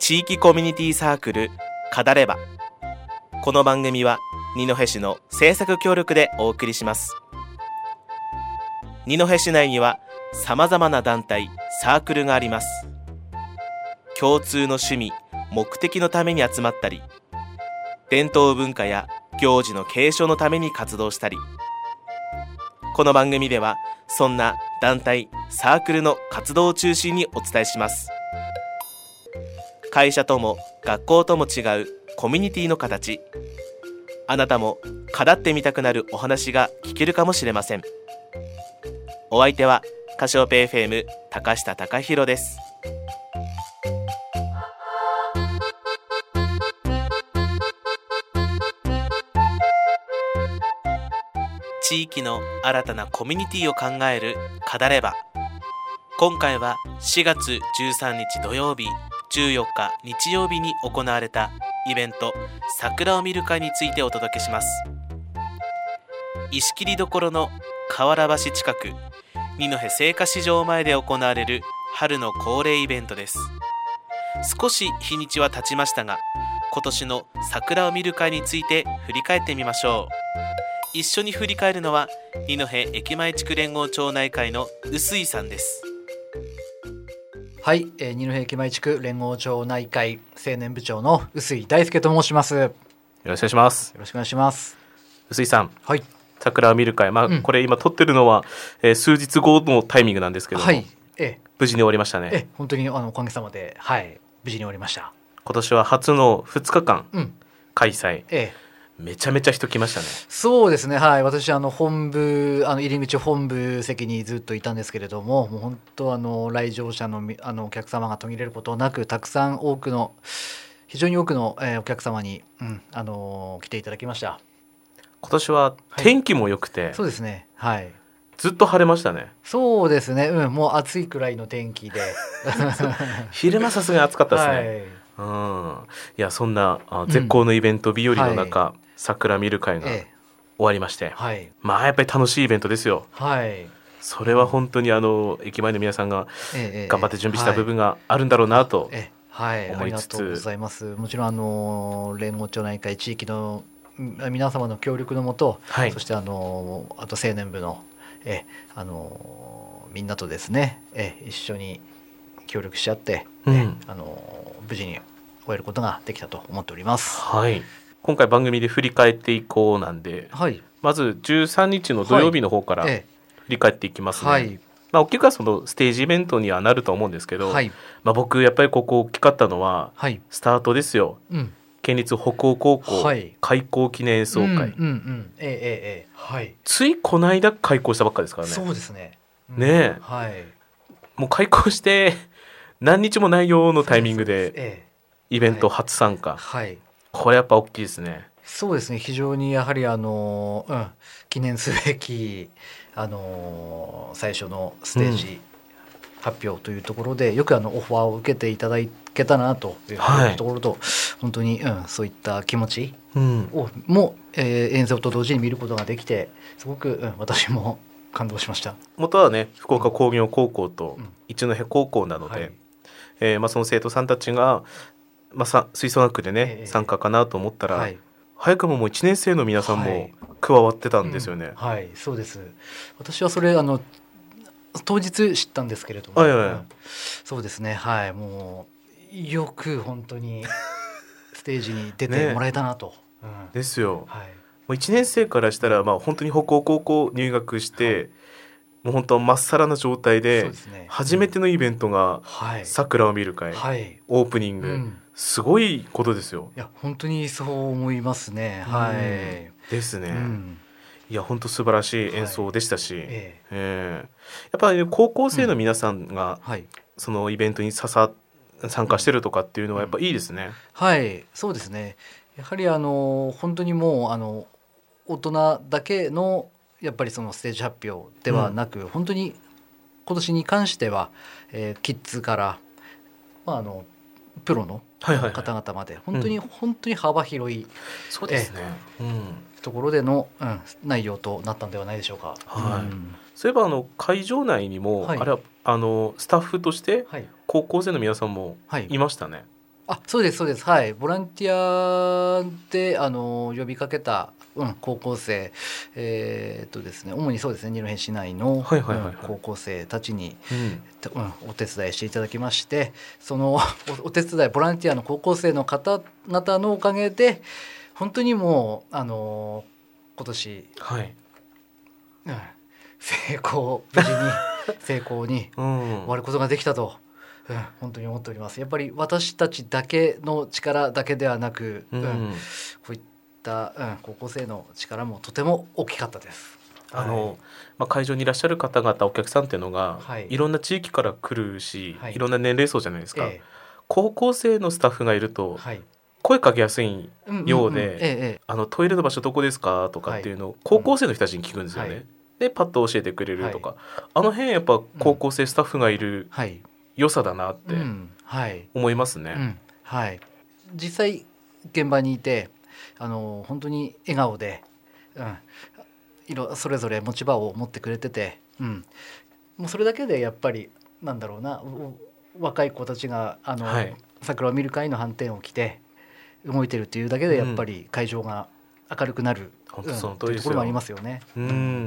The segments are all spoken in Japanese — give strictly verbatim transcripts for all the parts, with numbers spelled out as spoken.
地域コミュニティサークル語れば。この番組は二戸市の制作協力でお送りします。二戸市内にはさまざまな団体サークルがあります。共通の趣味目的のために集まったり、伝統文化や行事の継承のために活動したり、この番組ではそんな団体サークルの活動を中心にお伝えします。会社とも学校とも違うコミュニティの形、あなたも語ってみたくなるお話が聞けるかもしれません。お相手はカシオペ エフエム 高下貴弘です。地域の新たなコミュニティを考える語れば。今回はしがつじゅうさんにち土曜日、じゅうよっか日曜日に行われたイベント桜を見る会についてお届けします。石切りどころの河原橋近く二戸青果市場前で行われる春の恒例イベントです。少し日にちは経ちましたが、今年の桜を見る会について振り返ってみましょう。一緒に振り返るのは二戸駅前地区連合町内会の臼井さんです。 はい、えー、二戸駅前地区連合町内会青年部長の臼井大輔と申します。よろしくお願いします。 よろしくお願いします。 臼井さん、 はい、 桜を見る会、まあうん、これ今撮ってるのは、えー、数日後のタイミングなんですけども、はい、え無事に終わりましたね。 え本当にあのおかげさまで、はい、無事に終わりました。 今年は初のふつかかん開催、うんええめちゃめちゃ人来ましたね。 そうですね、はい、私あの本部あの入り口本部席にずっといたんですけれども、もう本当あの来場者のあのお客様が途切れることなく、たくさん多くの非常に多くの、えー、お客様に、うんあのー、来ていただきました。 今年は天気も良くて、 はい、そうですね、はい、 ずっと晴れましたね。 そうですね、うん、もう暑いくらいの天気で昼間さすがに暑かったですね、はいうん、いやそんな絶好のイベント日和の中、うんはい桜見る会が終わりまして、ええはい、まあやっぱり楽しいイベントですよ、はい、それは本当にあの駅前の皆さんが頑張って準備した部分があるんだろうなと思いつつ、ええはい、ありがとうございます。 もちろんあの連合町内会地域の皆様の協力のもと、はい、そしてあのあと青年部のえあのみんなとですねえ一緒に協力し合って、うん、あの無事に終えることができたと思っております。 はい今回番組で振り返っていこうなんで、はい、まずじゅうさんにちの土曜日の方から振り返っていきますね、はいええまあ、大きくはそのステージイベントにはなると思うんですけど、はいまあ、僕やっぱりここ大きかったのは、はい、スタートですよ、うん、県立北欧高校、はい、開校記念演奏会、うんうんうんええええはい、ついこの間開校したばっかですからね。 そうですね、 うん、ねえ、はい、もう開校して何日もないよのタイミングで、ええ、イベント初参加、はいはいこれやっぱ大きいですね。 そうですね非常にやはりあの、うん、記念すべきあの最初のステージ発表というところで、うん、よくあのオファーを受けていただけたなというところと、はい、本当に、うん、そういった気持ちを、うん、も、えー、演奏と同時に見ることができてすごく、うん、私も感動しました。 元はね福岡工業高校と一戸高校なので、うんはいえーまあ、その生徒さんたちがまあ、吹奏楽でね、えー、参加かなと思ったら、はい、早くももういちねん生の皆さんも加わってたんですよね、 はいうんはい、そうです。私はそれあの当日知ったんですけれども、はいはいうん、そうですねはいもうよく本当にステージに出てもらえたなと、 ねうん、ですよ、はい、もういちねん生からしたら、まあ、本当に北欧高校入学して、はいもう本当まっさらな状態で初めてのイベントが桜を見る会、はい、オープニング、うん、すごいことですよ。 いや本当にそう思いますね、はい、 ですね、うん、いや本当素晴らしい演奏でしたし、はいえーえー、やっぱり高校生の皆さんがそのイベントにささ参加してるとかっていうのはやっぱいいですね、うん、 はいそうですねやはりあの本当にもうあの大人だけのやっぱりそのステージ発表ではなく、うん、本当に今年に関しては、えー、キッズから、まあ、あのプロの方々まで本当に、うん、本当に幅広いそうですね、 えーうん、ところでの、うん、内容となったんではないでしょうか、 はいうん、そういえばあの会場内にも、はい、あれはあのスタッフとして高校生の皆さんもいましたね、はいあ、そうですそうです、はい、ボランティアであの呼びかけた、うん、高校生、えーっとですね、主にそうですね、二戸市内の、 はいはいはいはい、 うん、高校生たちに、 うんうん、お手伝いしていただきまして、その お, お手伝いボランティアの高校生の方々のおかげで本当にもうあの今年、 はい、 うん、成功無事に成功に終わることができたと、うん、本当に思っております。やっぱり私たちだけの力だけではなく、 うんうん、こういった、うん、高校生の力もとても大きかったです。 あの、 はい、 まあ、会場にいらっしゃる方々お客さんっていうのが、 はい、 いろんな地域から来るし、 はい、 いろんな年齢層じゃないですか、 ええ、 高校生のスタッフがいると、 はい、 声かけやすいようで、 んんんええ、 あのトイレの場所どこですかとかっていうのを高校生の人たちに聞くんですよね、はい、でパッと教えてくれるとか、はい、あの辺やっぱ高校生スタッフがいる良さだなって思いますね、うんうんはい、実際現場にいてあの本当に笑顔で、うん、色それぞれ持ち場を持ってくれてて、うん、もうそれだけでやっぱりなんだろうな、若い子たちがあの、はい、桜を見る会の反転を着て動いてるっていうだけでやっぱり会場が明るくなる、 うん、本当その通りですよ、 うん、ところもありますよね。 うん、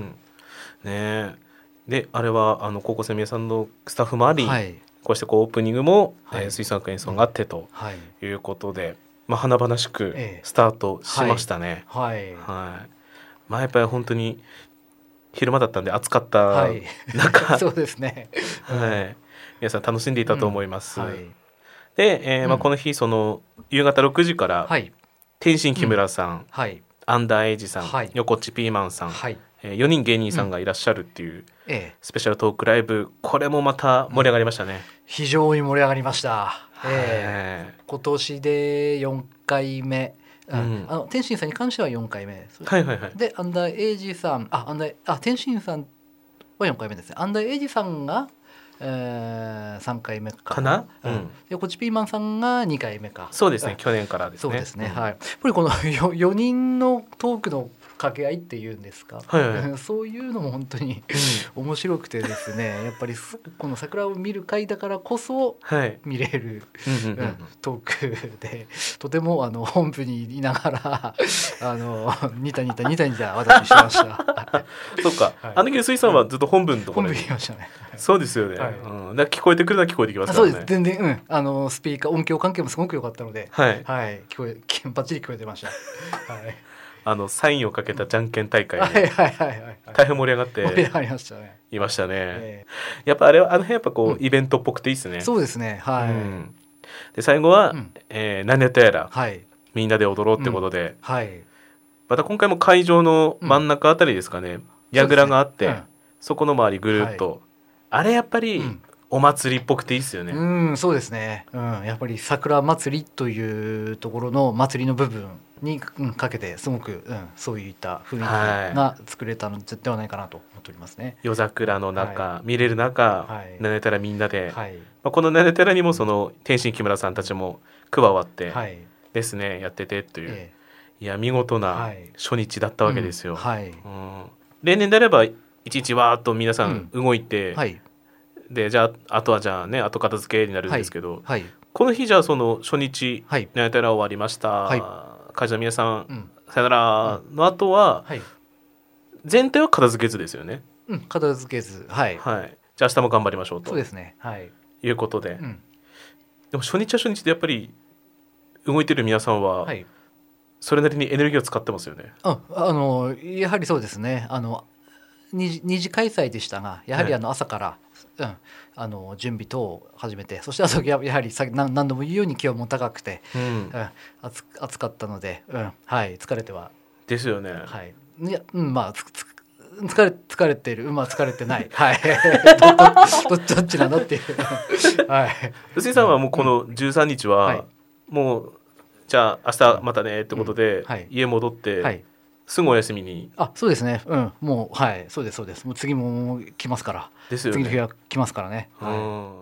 ねであれはあの高校生の皆さんのスタッフもあり、はい、こうしてこうオープニングも、はい、えー、吹奏楽演奏があってということで、はい、まあ、華々しくスタートしましたね、はいはいはい、まあ、やっぱり本当に昼間だったんで暑かった中、 はい、そうですね、 はい、皆さん楽しんでいたと思います、うん、はい、で、えーまあ、この日その夕方ろくじから、はい、天心木村さん、うん、はい、アンダーエイジさん、はい、横地ピーマンさん、はい、えー、よにん芸人さんがいらっしゃるっていうスペシャルトークライブ、これもまた盛り上がりましたね、うん、 非常に盛り上がりました、えー、今年でよんかいめ、うん、あの天心さんに関してはよんかいめ、はいはいはい、でアンダーエイジさん、あアンダーあ天心さんはよんかいめですね。アンダーエイジさんが、えー、さんかいめかな, かな、うん、 でこっちピーマンさんがにかいめか。 そうですね、去年からですね。 そうですね、うん、はい、やっぱりこの 4, よにんのトークの掛け合いっていうんですか、はいはい、そういうのも本当に、うん、面白くてですね、やっぱりこの桜を見る会だからこそ見れる、はい、うんうん、トークで、とてもあの本部にいながらあのニタニタニタニタ私しましたそっか、はい、あの時水さんはずっと本部のところに、 本部にいましたね。 そうですよね、はい、うん、だ聞こえてくるのは聞こえてきますからね。 そうです、全然、うん、あのスピーカー音響関係もすごく良かったので、はいはい、聞こえバッチリ聞こえてました、はい、 あのサインをかけたじゃんけん大会で大変盛り上がって盛り上がりましたね。 いましたね、えー、やっぱあれはあの辺やっぱこう、うん、イベントっぽくていいですね。 そうですね、はい、うん、 で最後は、うん、えー、何ネタやら、はい、みんなで踊ろうってことで、うん、はい、また今回も会場の真ん中あたりですかね、櫓があって そ,、ね、うん、そこの周りぐるっと、はい、あれやっぱり、うん、お祭りっぽくていいですよね。 うん、そうですね、うん、やっぱり桜祭りというところの祭りの部分に、うん、かけてすごく、うん、そういった雰囲気が作れたのではないかなと思っておりますね。 夜桜の中、はい、見れる中、はい、ナネタラみんなで、はい、まあ、このナネタラにもその天心木村さんたちも加わってですね、はい、やっててという、ええ、いや見事な初日だったわけですよ、うん、はい、うん、例年であればいちいちわーっと皆さん動いて、うん、はい、でじゃああとはじゃあね後片付けになるんですけど、はいはい、この日じゃあその初日、はい、ナネタラ終わりました、はい、会社の皆さん、うん、さよならの後は、うん、はい、全体は片付けずですよね。 うん、片付けず、はい、 はい、じゃあ明日も頑張りましょうと。 そうですね、はい、 いうことで、うん、でも初日は初日でやっぱり動いてる皆さんは、はい、それなりにエネルギーを使ってますよね。 あ、あのやはりそうですね、あの二次、二次開催でしたがやはりあの朝から、はい、うん、あの準備等を始めて、そしてあとやはり何度も言うように気温も高くて、うんうん、暑, 暑かったので、うん、はい、疲れてはですよね、 はい、いや、うん、まあつつ疲れ疲れてる、まあ疲れてない、はいど, ど, どっちなんだっていうはい、 臼井さんはもうこのじゅうさんにちは、はい、もうじゃあ明日またねってことで、うん、はい、家戻って、はい、すぐお休みに。 あ、そうですね、うん、もう、はい、そうですそうです、もう次も来ますからですよね、次の日は来ますからね、はい、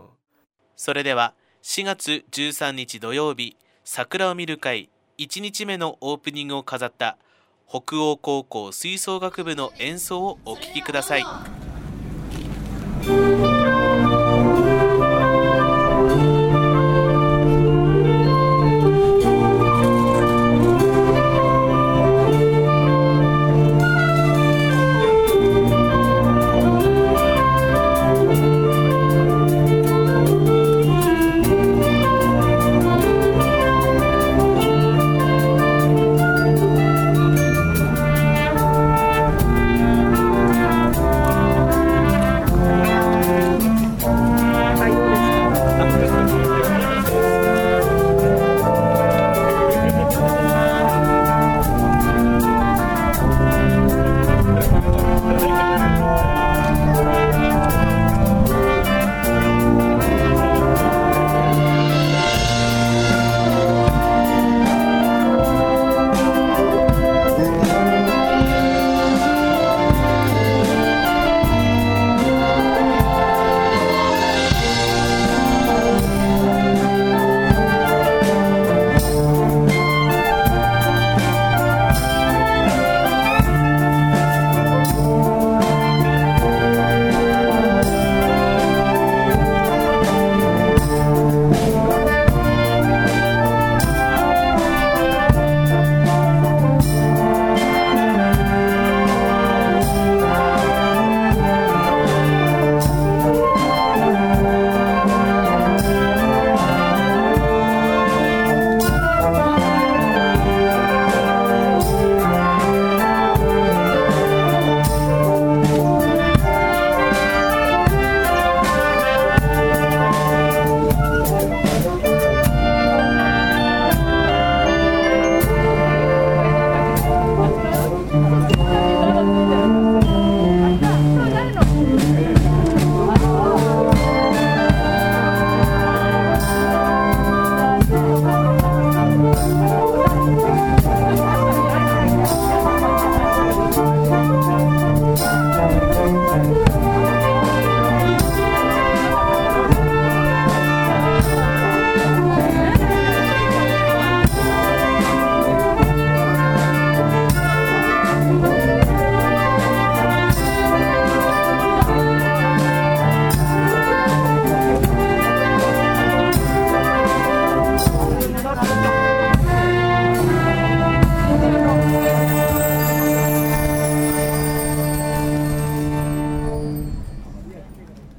それではしがつじゅうさんにち土曜日、桜を見る会いちにちめのオープニングを飾った北欧高校吹奏楽部の演奏をお聴きください。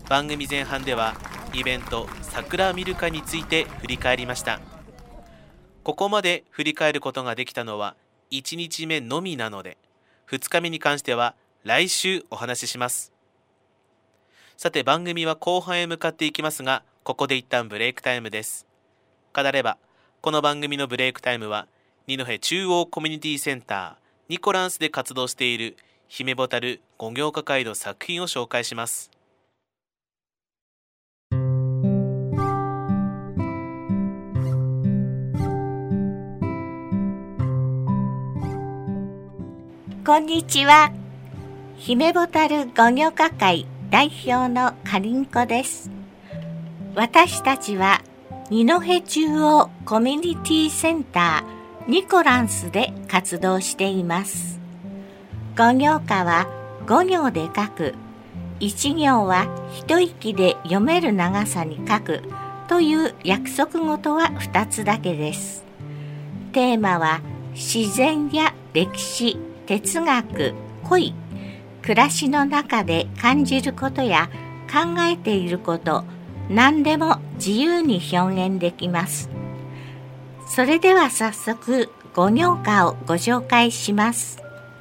番組前半ではイベント桜見る会について振り返りました。ここまで振り返ることができたのはいちにちめのみなので、ふつかめに関しては来週お話しします。さて、番組は後半へ向かっていきますが、ここで一旦ブレイクタイムです。語れば、この番組のブレイクタイムは二戸中央コミュニティセンターニコランスで活動している姫ボタル五行家会の作品を紹介します。 こんにちは。姫ボタル五行家会代表のかりんこです。私たちは二戸中央コミュニティセンターニコランスで活動しています。五行家は五行で書く、一行は一息で読める長さに書くという約束事は二つだけです。テーマは自然や歴史、哲学、恋、暮らしの中で感じることや考えていること、何でも自由に表現できます。それでは早速、五行家をご紹介します。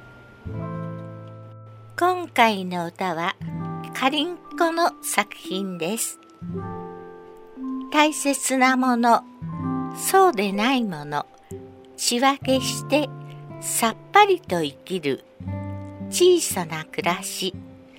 今回の歌は、かりんこの作品です。大切なもの、そうでないもの、仕分けしてさっぱりと生きる小さな暮らし。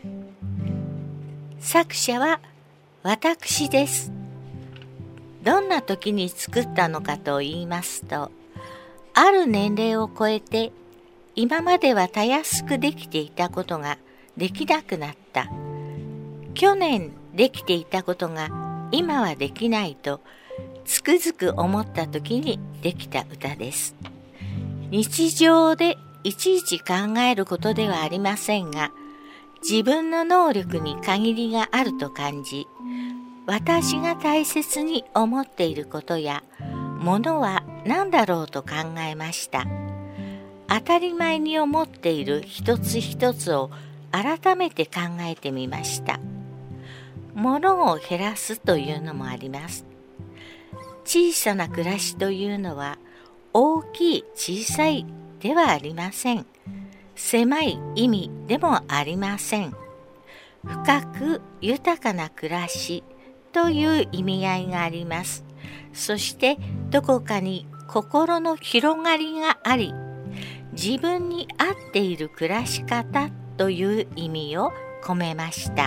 作者は私です。どんな時に作ったのかと言いますと、ある年齢を超えて今まではたやすくできていたことができなくなった。去年できていたことが今はできないとつくづく思った時にできた歌です。日常でいちいち考えることではありませんが、自分の能力に限りがあると感じ、私が大切に思っていることやものは何だろうと考えました。当たり前に思っている一つ一つを改めて考えてみました。ものを減らすというのもあります。小さな暮らしというのは大きい小さいではありません。狭い意味でもありません。深く豊かな暮らしという意味合いがあります。そしてどこかに心の広がりがあり、自分に合っている暮らし方という意味を込めました。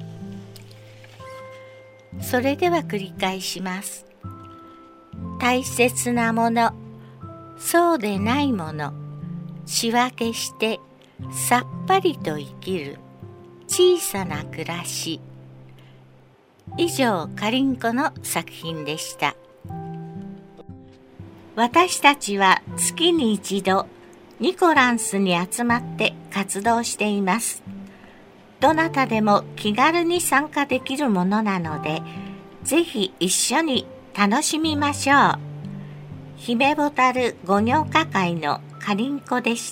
それでは繰り返します。大切なもの、そうでないもの、仕分けしてさっぱりと生きる小さな暮らし。以上、かりんこの作品でした。私たちは月に一度ニコランスに集まって活動しています。どなたでも気軽に参加できるものなので、ぜひ一緒に楽しみましょう。姫ボタル五行家会のかりんこでした。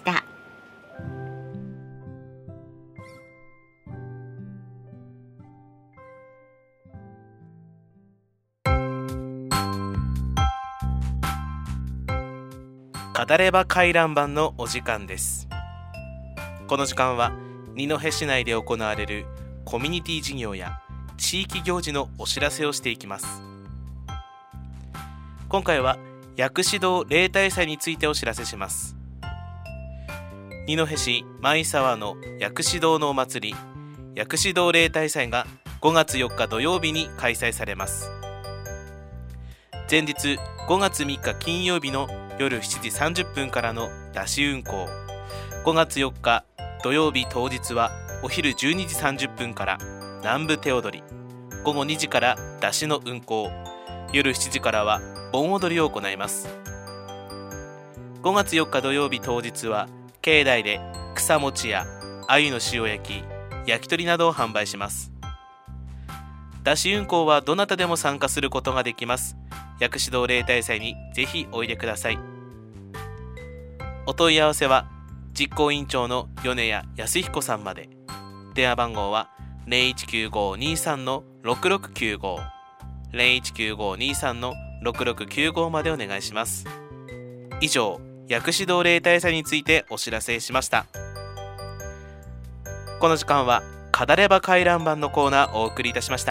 語れば回覧板のお時間です。この時間は二戸市内で行われるコミュニティ事業や地域行事のお知らせをしていきます。今回は薬師堂例大祭についてお知らせします。二戸市舞沢の薬師堂のお祭り、薬師堂例大祭がごがつよっか土曜日に開催されます。前日ごがつみっか金曜日の夜しちじさんじゅっぷんからの山車運行、ごがつよっか土曜日当日はお昼じゅうにじさんじゅっぷんから南部手踊り、ごごにじから山車の運行、夜しちじからは盆踊りを行います。ごがつよっか土曜日当日は境内で草餅や鮎の塩焼き、焼き鳥などを販売します。山車運行はどなたでも参加することができます。薬師堂例大祭にぜひおいでください。お問い合わせは実行委員長の米谷康彦さんまで。電話番号はゼロいちきゅうごにさんのろくろくきゅうご ゼロいちきゅうごにさんのろくろくきゅうごまでお願いします。以上、薬師堂例大祭についてお知らせしました。この時間は語れば回覧板のコーナーをお送りいたしました。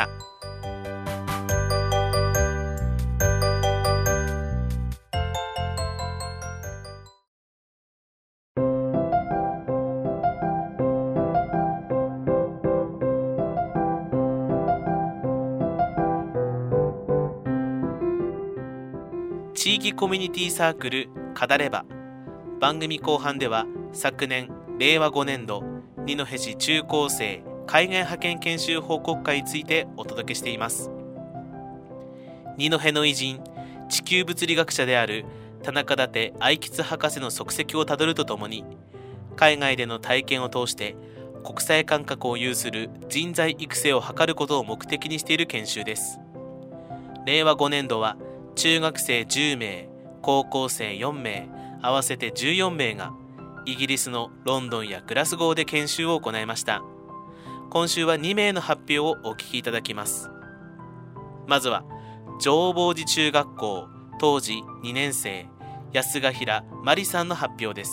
地域コミュニティサークル語れば、番組後半では昨年れいわごねんど二戸市中高生海外派遣研修報告会についてお届けしています。二戸の偉人、地球物理学者である田中舘愛吉博士の足跡をたどるとともに、海外での体験を通して国際感覚を有する人材育成を図ることを目的にしている研修です。れいわごねんどは中学生じゅうめい、高校生よんめい、合わせてじゅうよんめいがイギリスのロンドンやグラスゴーで研修を行いました。今週はにめいの発表をお聞きいただきます。まずは浄法寺中学校当時にねんせい、安ヶ平真理さんの発表です。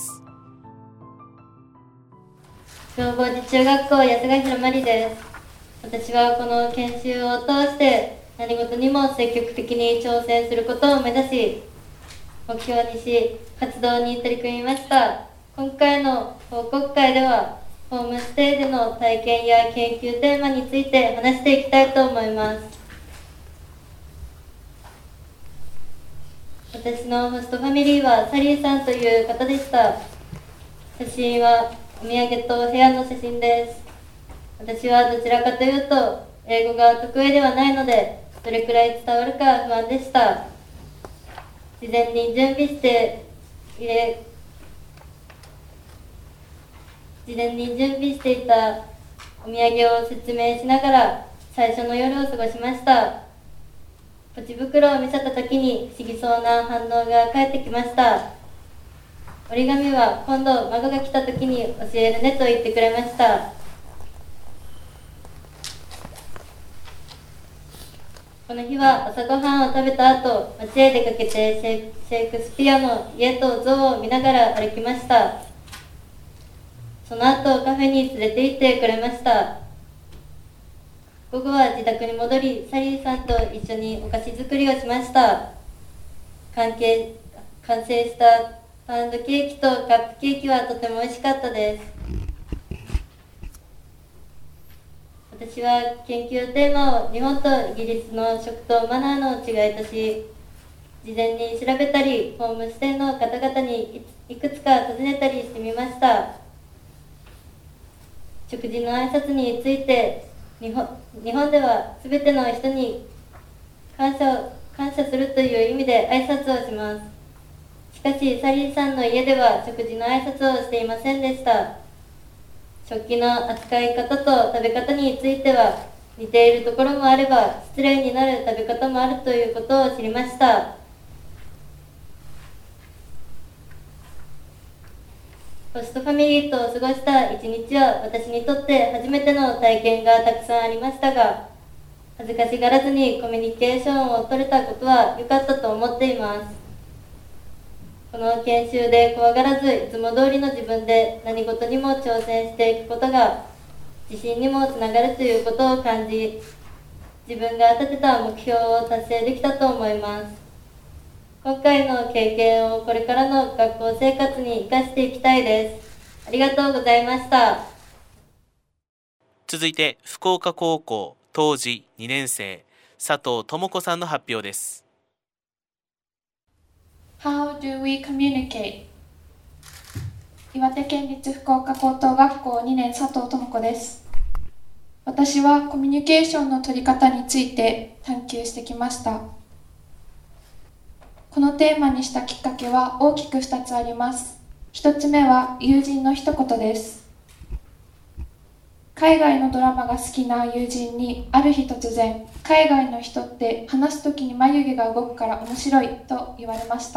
浄法寺中学校安ヶ平真理です。私はこの研修を通して何事にも積極的に挑戦することを目指し、目標にし活動に取り組みました。今回の報告会ではホームステイでの体験や研究テーマについて話していきたいと思います。私のホストファミリーはサリーさんという方でした。写真はお土産と部屋の写真です。私はどちらかというと英語が得意ではないので、どれくらい伝わるか不安でした。事前に準備して入れ事前に準備していたお土産を説明しながら最初の夜を過ごしました。ポチ袋を見せた時に不思議そうな反応が返ってきました。折り紙は今度孫が来た時に教えるねと言ってくれました。この日は朝ごはんを食べた後、街へ出かけてシェイクスピアの家と像を見ながら歩きました。その後カフェに連れて行ってくれました。午後は自宅に戻り、サリーさんと一緒にお菓子作りをしました。完成完成したパウンドケーキとカップケーキはとても美味しかったです。私は研究テーマを日本とイギリスの食とマナーの違いとし、事前に調べたり、ホームステイの方々にいくつか尋ねたりしてみました。食事の挨拶について、日本、日本では全ての人に感謝、感謝するという意味で挨拶をします。しかし、サリーさんの家では食事の挨拶をしていませんでした。食器の扱い方と食べ方については似ているところもあれば失礼になる食べ方もあるということを知りました。ホストファミリーと過ごした一日は私にとって初めての体験がたくさんありましたが、恥ずかしがらずにコミュニケーションを取れたことは良かったと思っています。この研修で怖がらずいつも通りの自分で何事にも挑戦していくことが自信にもつながるということを感じ、自分が立てた目標を達成できたと思います。今回の経験をこれからの学校生活に生かしていきたいです。ありがとうございました。 続いて福岡高校当時にねんせい、佐藤智子さんの発表です。 How do we communicate? 岩手県立福岡高等学校にねん佐藤智子です。私はコミュニケーションの取り方について探求してきました。このテーマにしたきっかけは大きくふたつあります。ひとつめは友人の一言です。海外のドラマが好きな友人にある日突然、海外の人って話すときに眉毛が動くから面白いと言われました。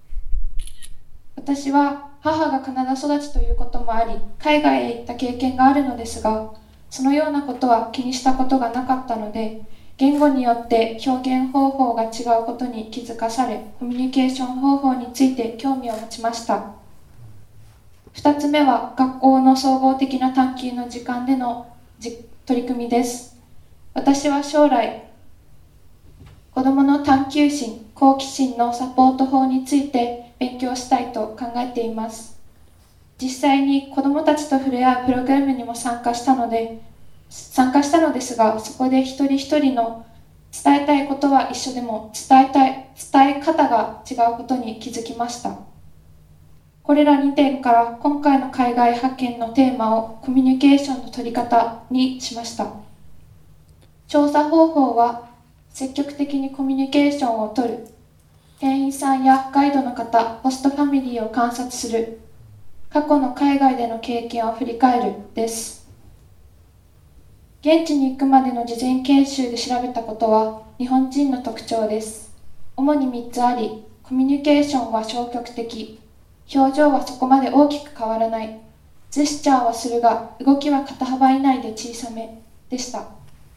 私は母がカナダ育ちということもあり、海外へ行った経験があるのですが、 そのようなことは気にしたことがなかったので、言語によって表現方法が違うことに気づかされ、コミュニケーション方法について興味を持ちました。二つ目は学校の総合的な探究の時間での取り組みです。私は将来、子どもの探究心、好奇心のサポート法について勉強したいと考えています。実際に子どもたちと触れ合うプログラムにも参加したので、参加したのですが、そこで一人一人の伝えたいことは一緒でも伝えたい、伝え方が違うことに気づきました。これらにてんから今回の海外派遣のテーマをコミュニケーションの取り方にしました。調査方法は積極的にコミュニケーションをとる、店員さんやガイドの方、ホストファミリーを観察する、過去の海外での経験を振り返るです。現地に行くまでの事前研修で調べたことは日本人の特徴です。主にみっつあり、コミュニケーションは消極的、表情はそこまで大きく変わらない、ジェスチャーはするが動きは肩幅以内で小さめでした。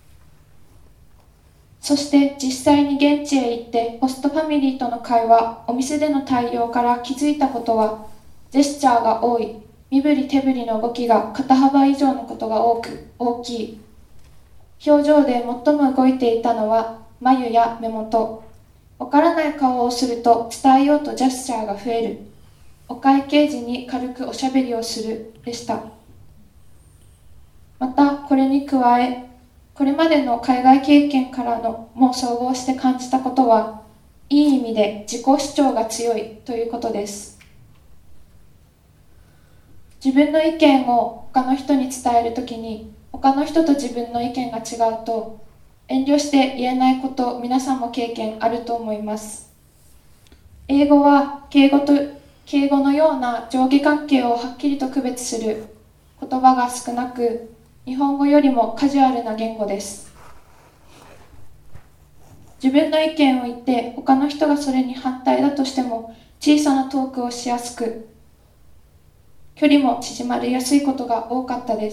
そして実際に現地へ行ってホストファミリーとの会話、お店での対応から気づいたことは、ジェスチャーが多い、身振り手振りの動きが肩幅以上のことが多く大きい。表情で最も動いていたのは眉や目元。わからない顔をすると伝えようとジェスチャーが増える。お会計時に軽くおしゃべりをするでした。またこれに加え、これまでの海外経験からのも総合して感じたことは、いい意味で自己主張が強いということです。自分の意見を他の人に伝えるときに、他の人と自分の意見が違うと遠慮して言えないこと、皆さんも経験あると思います。英語は敬語と敬語のような上下関係をはっきりと区別する言葉が少なく、日本語よりもカジュアルな言語です。自分の意見を言って他の人がそれに反対だとしても小さなトークをしやすく、距離も縮まりやすいことが多かったです。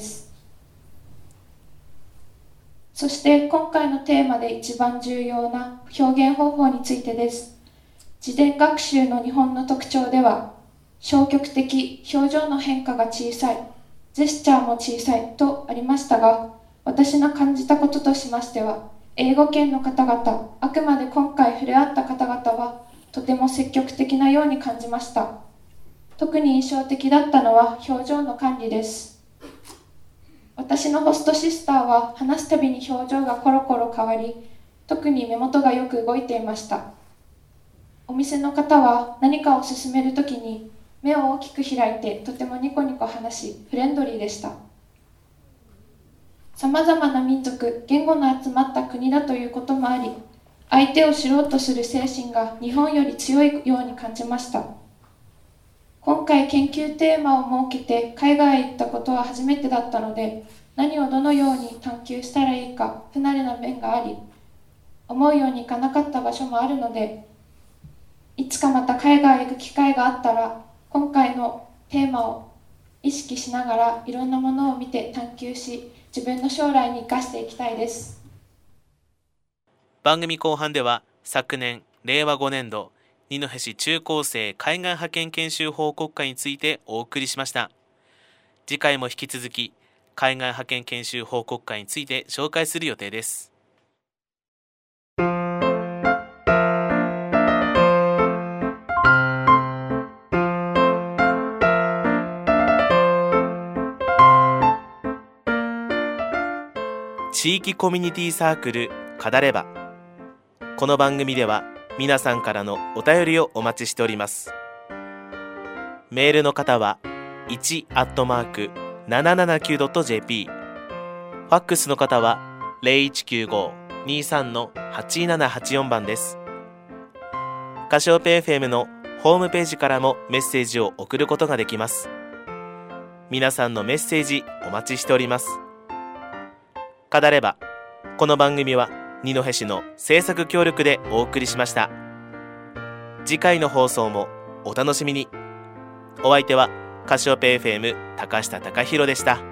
そして今回のテーマで一番重要な表現方法についてです。事前学習の日本の特徴では、消極的、表情の変化が小さい、ジェスチャーも小さいとありましたが、私の感じたこととしましては、英語圏の方々、あくまで今回触れ合った方々はとても積極的なように感じました。特に印象的だったのは表情の管理です。私のホストシスターは話すたびに表情がコロコロ変わり、特に目元がよく動いていました。お店の方は何かを勧めるときに目を大きく開いてとてもニコニコ話し、フレンドリーでした。さまざまな民族、言語の集まった国だということもあり、相手を知ろうとする精神が日本より強いように感じました。今回研究テーマを設けて海外へ行ったことは初めてだったので、何をどのように探求したらいいか不慣れな面があり、思うようにいかなかった場所もあるので、いつかまた海外へ行く機会があったら、今回のテーマを意識しながらいろんなものを見て探求し、自分の将来に生かしていきたいです。 番組後半では昨年れいわごねんど二戸市中高生海外派遣研修報告会についてお送りしました。次回も引き続き海外派遣研修報告会について紹介する予定です。地域コミュニティサークルカダレバ。この番組では皆さんからのお便りをお待ちしております。メールの方はいち アットマーク ななななきゅう ドット ジェーピー、 ファックスの方は ゼロいちきゅうご にさん はちななはちよん 番です。カシオペ エフエム のホームページからもメッセージを送ることができます。皆さんのメッセージお待ちしております。カダレバ。この番組は二戸市の制作協力でお送りしました。次回の放送もお楽しみに。お相手はカシオペ エフエム 高下貴弘でした。